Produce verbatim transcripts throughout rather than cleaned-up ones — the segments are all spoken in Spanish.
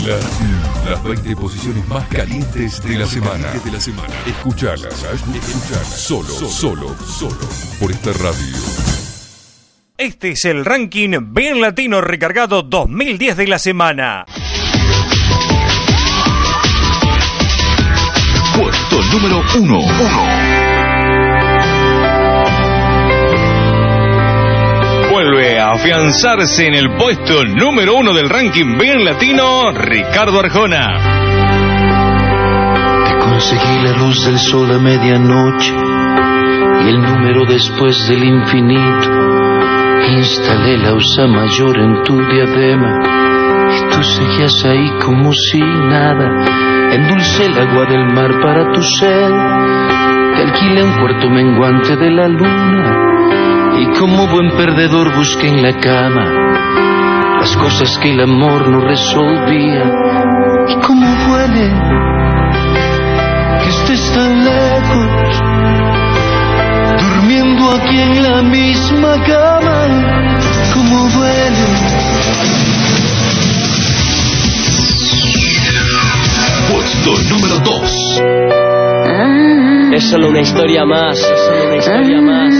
La, las veinte posiciones más calientes de la semana. De la semana. Escuchalas, escuchalas. Solo, solo, solo. Por esta radio. Este es el ranking Bien Latino Recargado dos mil diez de la semana. Puesto número uno. uno. Vuelve a afianzarse en el puesto número uno del ranking Bien Latino, Ricardo Arjona. Te conseguí la luz del sol a medianoche y el número después del infinito. Instalé la ursa mayor en tu diadema y tú seguías ahí como si nada. Endulcé el agua del mar para tu sed. Te alquilé un cuarto menguante de la luna. Y como buen perdedor busqué en la cama las cosas que el amor no resolvía. Y cómo duele que estés tan lejos, durmiendo aquí en la misma cama. Cómo duele. Puesto número dos. Es solo una historia más, es solo una historia más.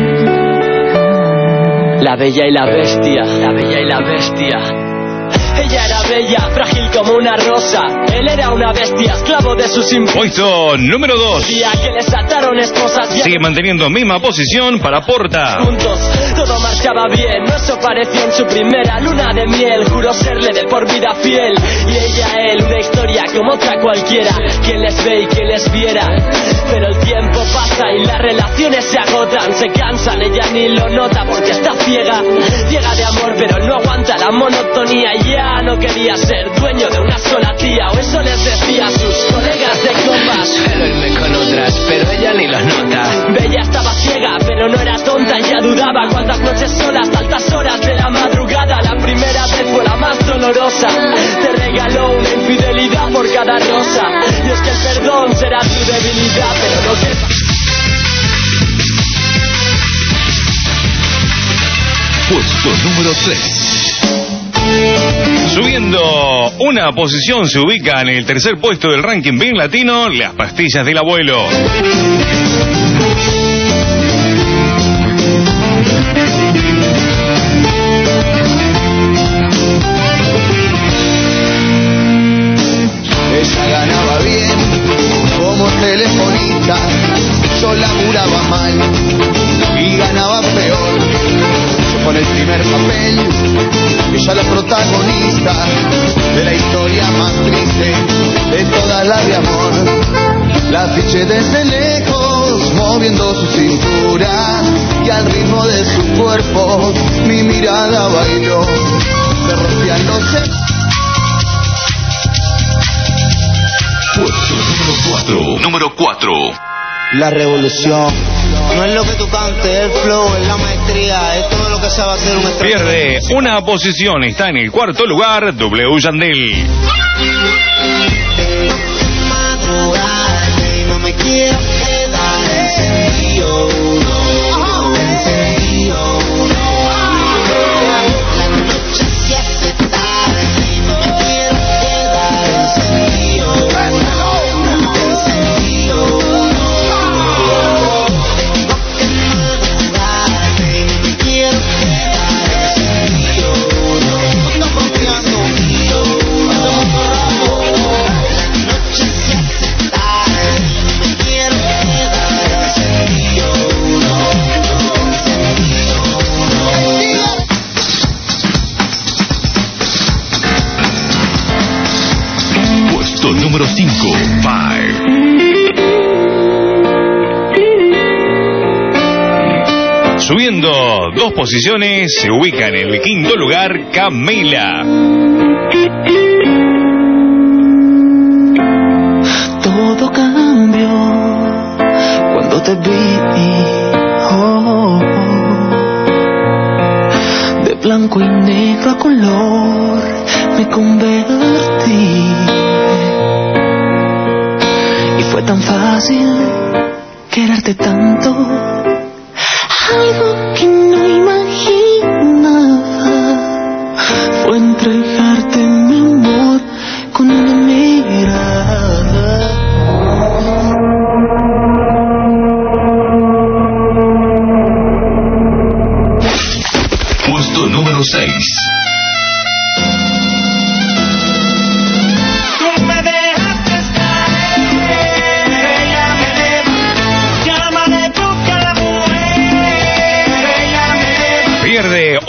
La Bella y la Bestia, la Bella y la Bestia. Ella era bella, frágil como una rosa. Él era una bestia, esclavo de sus impulsos. Puesto número dos. Día que les ataron esposas. Sigue manteniendo misma posición para Porta. Juntos, todo marchaba bien. No eso pareció en su primera luna de miel. Juró serle de por vida fiel. Y ella a él, una historia como otra cualquiera. Quien les ve y que les viera. Pero el tiempo pasa y las relaciones se agotan. Se cansan, ella ni lo nota porque está ciega. Ciega de amor, pero no aguanta la monotonía. Ya no quería ser dueño de una sola tía. O eso les decía a sus colegas de copas. Pero irme con otras, pero ella ni lo nota. Bella estaba ciega, pero no era tonta. Ella dudaba cuántas noches solas, altas horas de la madrugada. La primera vez fue la más dolorosa. Te regaló una infidelidad por cada rosa. Y es que el perdón será tu debilidad, pero no que... Puesto número tres. Subiendo una posición se ubica en el tercer puesto del ranking Bien Latino, Las Pastillas del Abuelo. Ella ganaba bien como telefonista, yo laburaba mal y ganaba peor. Yo con el primer papel, ella la protagonista de la historia más triste de toda la de amor. La fiché desde lejos, moviendo su cintura, y al ritmo de su cuerpo mi mirada bailó. Se rompían los... Puesto número cuatro. Número cuatro. La revolución no es lo que tú cantes, el flow, es la maestría, es todo lo que sabe hacer un estrella. Pierde una posición, está en el cuarto lugar, W. Yandel. Madrugada y no me quiero quedar encendido, no, encendido, no. La noche se hace tarde y no me quiero quedar encendido, no, encendido, no. Número cinco. Subiendo dos posiciones, se ubica en el quinto lugar, Camila. Todo cambió cuando te vi, oh, de blanco y negro a color me convertí. Y fue tan fácil quererte tanto, algo que no imaginaba fue entregarte mi amor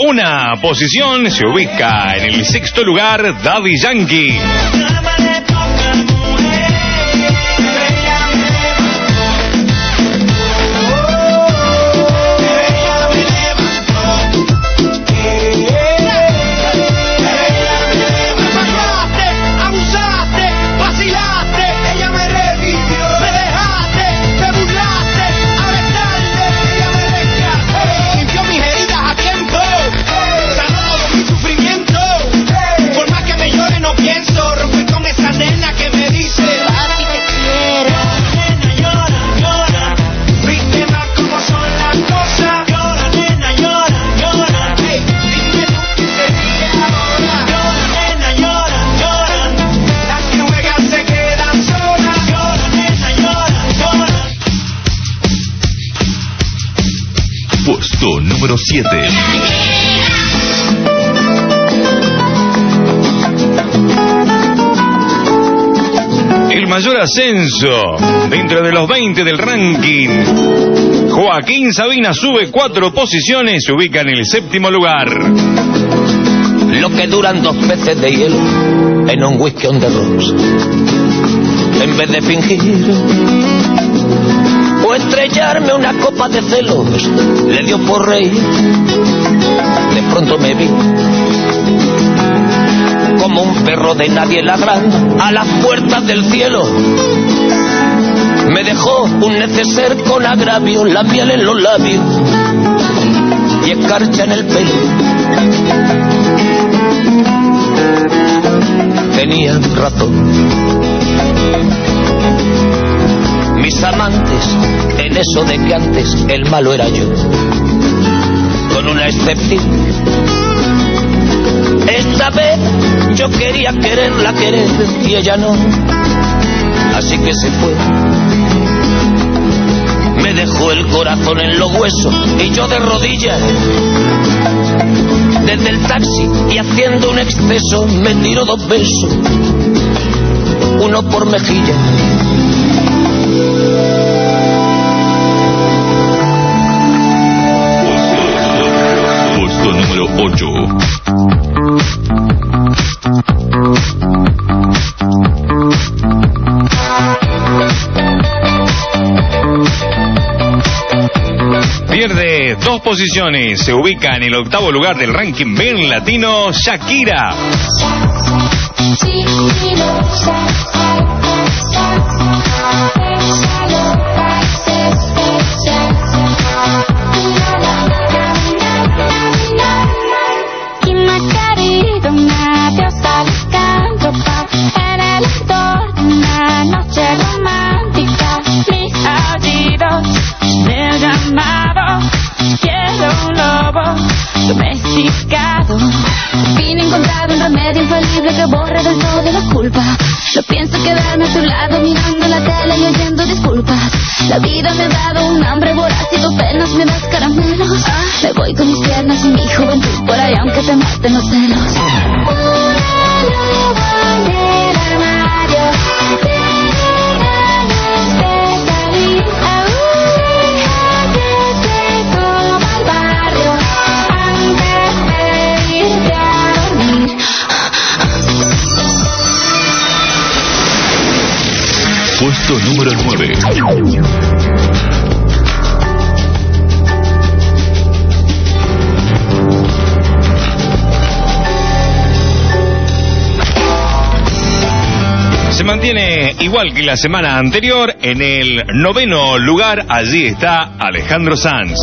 una posición se ubica en el sexto lugar Daddy Yankee. Puesto número siete. El mayor ascenso dentro de los veinte del ranking. Joaquín Sabina sube cuatro posiciones, se ubica en el séptimo lugar. Lo que duran dos peces de hielo en un whisky on the rocks. En vez de fingir o estrellarme una copa de celos, le dio por reír. De pronto me vi como un perro de nadie ladrando a las puertas del cielo. Me dejó un neceser con agravio, la miel en los labios y escarcha en el pelo. Tenía razón mis amantes en eso de que antes el malo era yo, con una excepción. Esta vez yo quería quererla querer y ella no, así que se fue. Me dejó el corazón en los huesos y yo de rodillas desde el taxi, y haciendo un exceso me tiró dos besos, uno por mejilla. Puesto número ocho. Pierde dos posiciones, se ubica en el octavo lugar del ranking bien latino, Shakira. Vine a encontrar un remedio infalible que borre del todo la culpa. No pienso quedarme a tu lado mirando la tele y oyendo disculpas. La vida me ha dado un hambre voraz y tú penas me das caramelos. Me voy con mis piernas y mi juventud por ahí aunque te maten los celos. Puesto número nueve. Se mantiene igual que la semana anterior, en el noveno lugar, allí está Alejandro Sanz.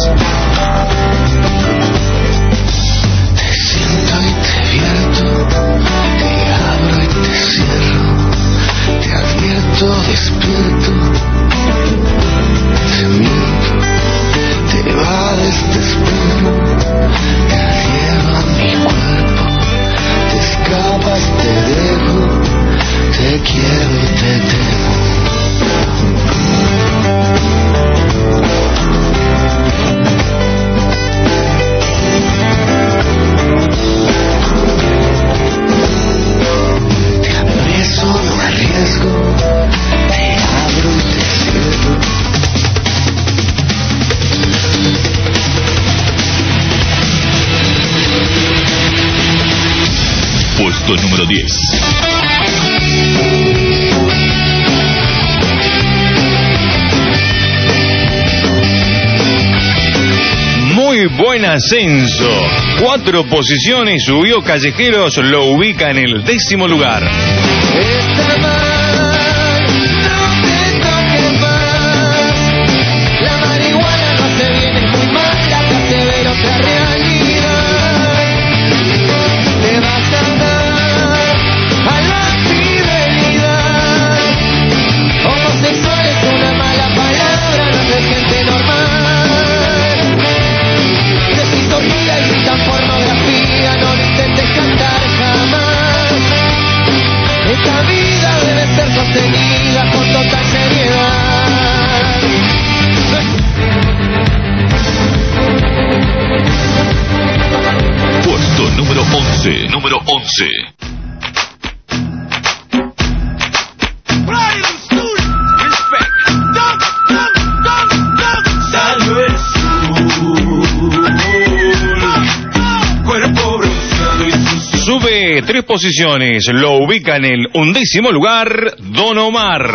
Te siento y te vierto, te abro y te cierro, te advierto despierto, te miento, te vades, te espero, te adhiero a mi cuerpo, te escapas, te dejo, te quiero y te temo. Puesto número diez. Muy buen ascenso. Cuatro posiciones subió Callejeros, lo ubica en el décimo lugar. Está mal, no te toques más. La marihuana no hace bien, es muy mala, te hace ver otra realidad. Te vas a dar a la fidelidad. Homosexual es una mala palabra, no es de gente normal. Decís horrible y gritan pornografía, no lo intentes cantar jamás. Esta vida debe ser sostenida con total seriedad. Puesto número once. Número once. Sube tres posiciones, lo ubica en el undécimo lugar, Don Omar.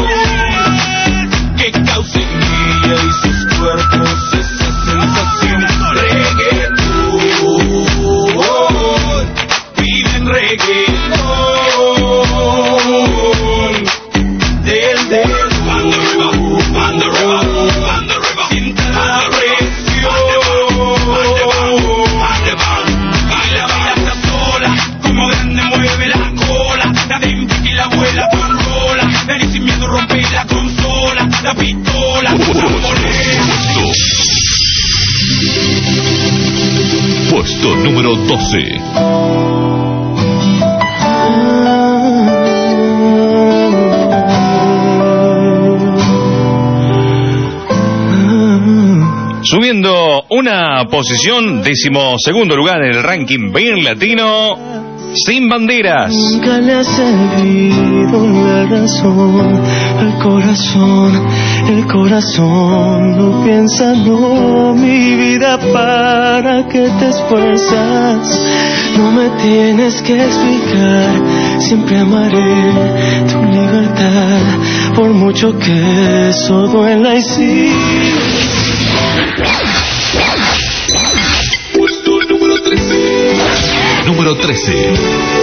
Que causa envidia y sus cuerpos esa sensación. Reggaetón, piden reggaetón. Del del banda arriba, banda arriba, banda arriba. Sienta la presión. Baila, baila, está sola. Como grande mueve la cola. La dente que la abuela controla. Dale sin miedo, rompe la consola. La pistola. Puesto. Puesto número doce. Subiendo una posición, decimosegundo lugar en el ranking bien latino, Sin Banderas. Nunca le ha servido la razón, el corazón, el corazón no piensa, no, mi vida, para que te esfuerzas. No me tienes que explicar, siempre amaré tu libertad, por mucho que eso duela y sí. Puesto número trece. Número trece.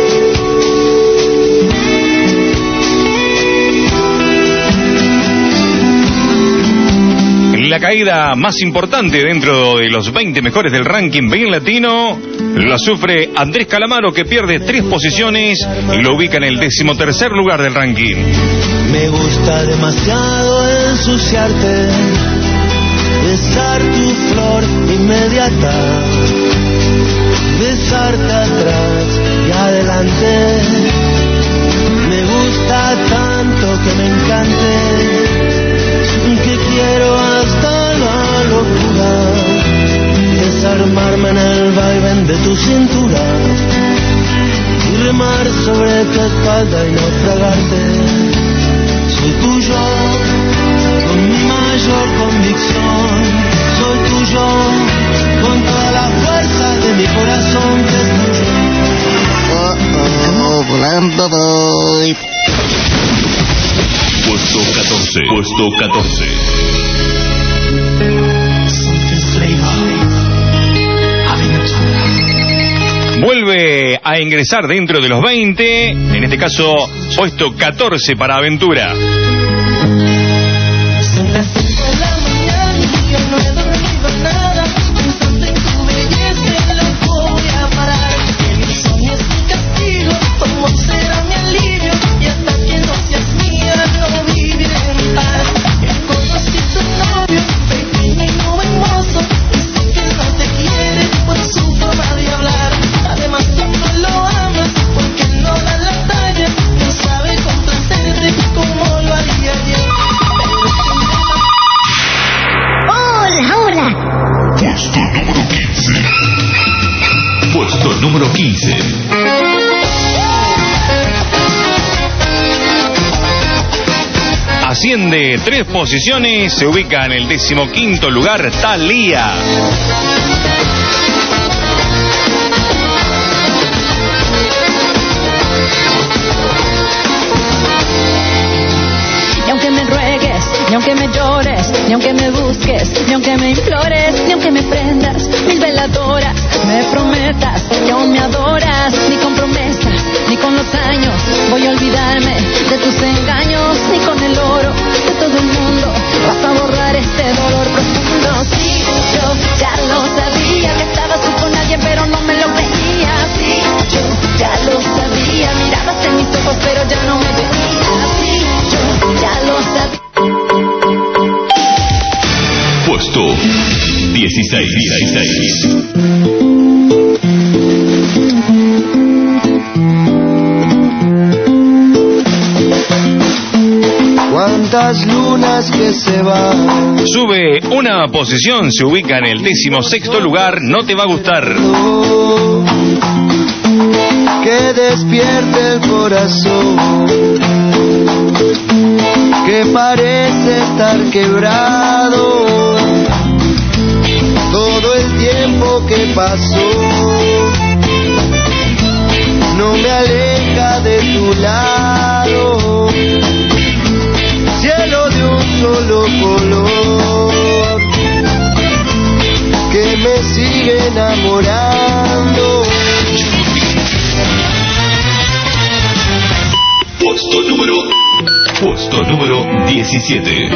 La caída más importante dentro de los veinte mejores del ranking bien latino la sufre Andrés Calamaro, que pierde tres posiciones y lo ubica en el decimotercer lugar del ranking. Me gusta demasiado ensuciarte, besar tu flor inmediata, besarte atrás y adelante. Me gusta tanto que me encante, que quiero hasta la locura, desarmarme en el vaivén de tu cintura y remar sobre tu espalda y naufragarte. Soy tuyo con mi mayor convicción, soy tuyo con toda la fuerza de mi corazón, que es tuyo. Oh, oh, volando voy. Puesto catorce. Puesto catorce. Vuelve a ingresar dentro de los veinte, en este caso puesto catorce para Aventura. Puesto número quince. Asciende tres posiciones, se ubica en el decimoquinto lugar Thalía. que me prendas mil veladoras, me prometas que aún me adoras. Ni con promesas, ni con los años voy a olvidarme de tus engaños, ni con el oro de todo el mundo vas a borrar este dolor profundo. Sí, yo ya lo sabía que estabas tú con alguien, pero no me lo creía. Sí, yo ya lo sabía, mirabas en mis ojos, pero ya no me veías. Sí, yo ya lo sabía. Puesto dieciséis. Cuántas lunas que se van. Sube una posición, se ubica en el decimosexto lugar, No te va a gustar. Que despierte el corazón, que parece estar quebrado. Todo el tiempo que pasó no me aleja de tu lado. Cielo de un solo color que me sigue enamorando. Puesto número Puesto número diecisiete.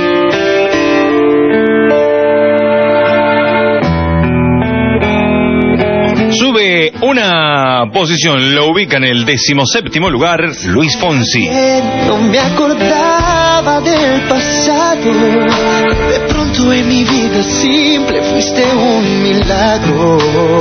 Sube una posición, lo ubica en el decimoséptimo lugar, Luis Fonsi. No me acordaba del pasado, de pronto en mi vida simple fuiste un milagro.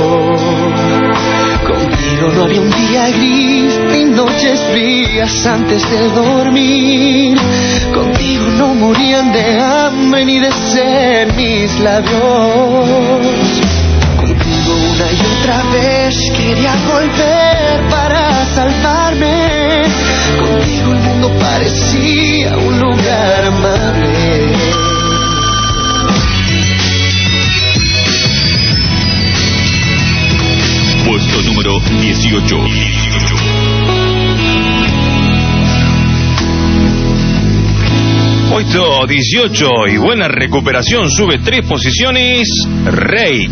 Contigo no había un día gris, ni noches frías antes de dormir. Contigo no morían de hambre ni de sed mis labios. Contigo una y otra vez quería volver para salvarme. Contigo el mundo parecía un lugar amable. Puesto número dieciocho. Puesto dieciocho y buena recuperación, sube tres posiciones, Rey.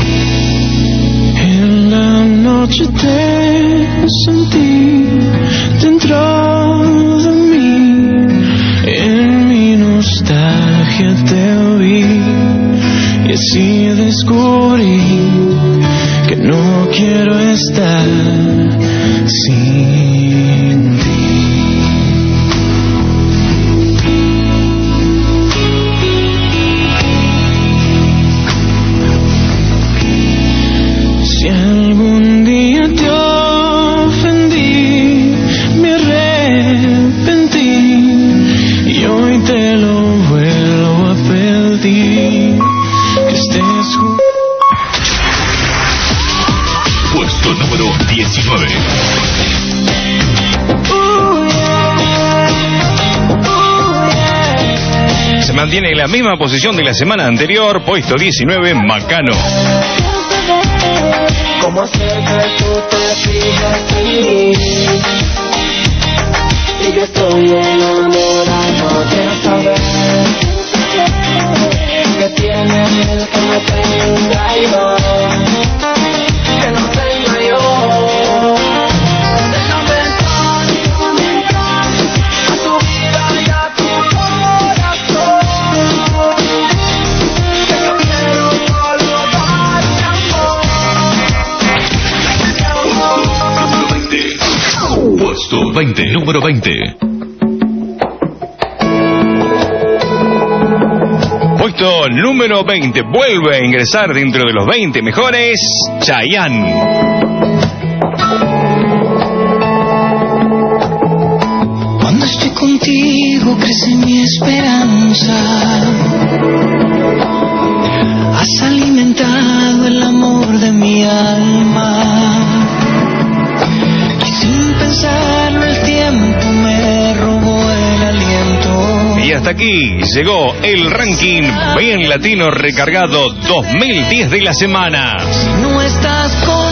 En la noche te sentí dentro de mí, en mi nostalgia te oí y así descubrí que no quiero estar sin ti. Si algún día te ofendí, me arrepentí y hoy te lo vuelvo a pedir, que estés junto. Puesto número diecinueve. Se mantiene en la misma posición de la semana anterior, puesto diecinueve, Macano. ¿Cómo hacer que tú te fijas en mí? Si yo estoy enamorado, quiero saber que tiene el que me tenga yo, que no tenga yo. Déjame entrar a tu vida y a tu corazón, que yo quiero solo darte amor. Puesto veinte. Número veinte. Puesto número veinte, vuelve a ingresar dentro de los veinte mejores, Chayanne. Cuando estoy contigo crece mi esperanza. Has alimentado el amor de mi alma. Y sin pensarlo el tiempo me robó el aliento. Y hasta aquí llegó el ranking Bien Latino recargado dos mil diez de la semana. Si no estás con